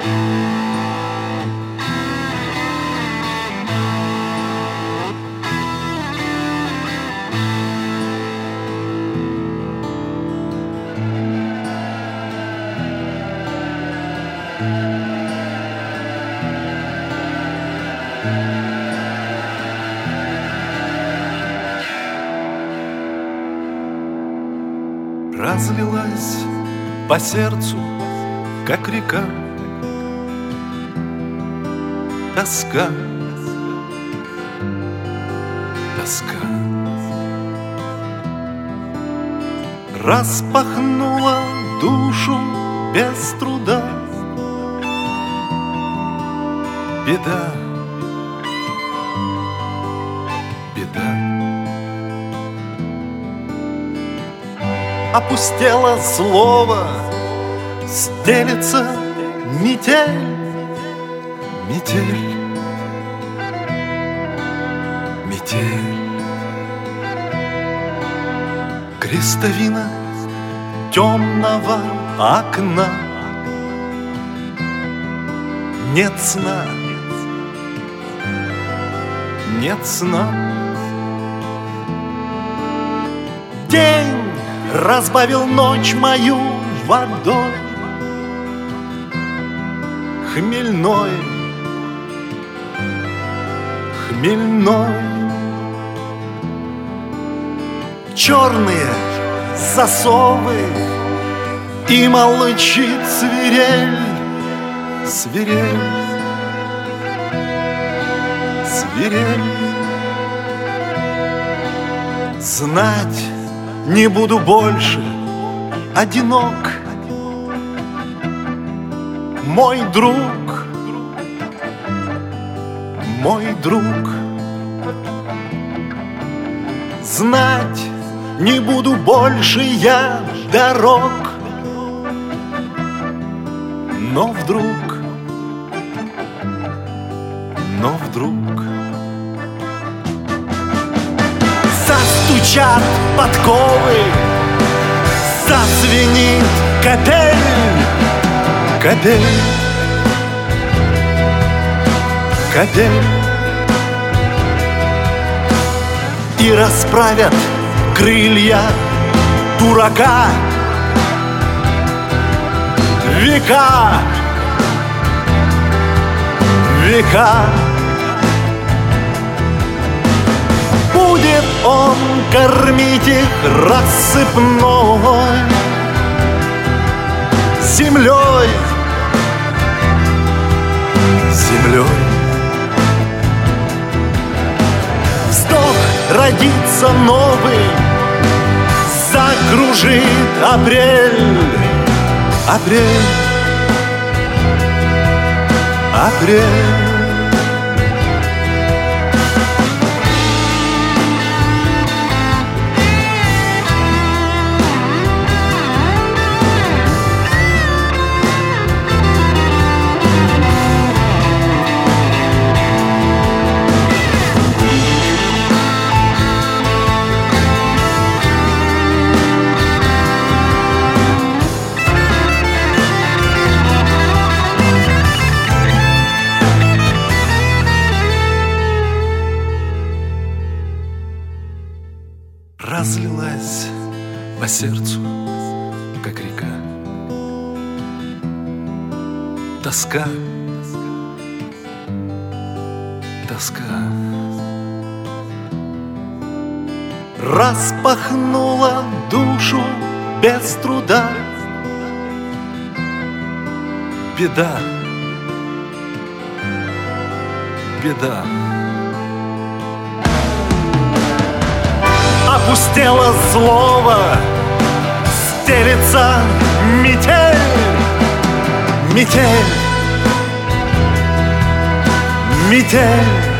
Разлилась по сердцу, как река, тоска, тоска. Распахнула душу без труда. Беда, беда. Опустело слово, стелется метель, метель, метель. Крестовина темного окна. Нет сна, нет сна. День разбавил ночь мою водой хмельной, хмельной. Черные засовы и молчит свирель, свирель, свирель. Знать не буду больше одинок, мой друг, мой друг. Знать не буду больше я дорог, но вдруг, но вдруг застучат подковы, зазвенит капель, капель, капель. И расправят крылья дурака века, века. Будет он кормить их рассыпной землей, землей. Вздох родится новый, закружит апрель, апрель, апрель. Разлилась по сердцу, как река, тоска, тоска. Распахнула душу без труда. Беда, беда. Опустело слово, стелется метель, метель, метель.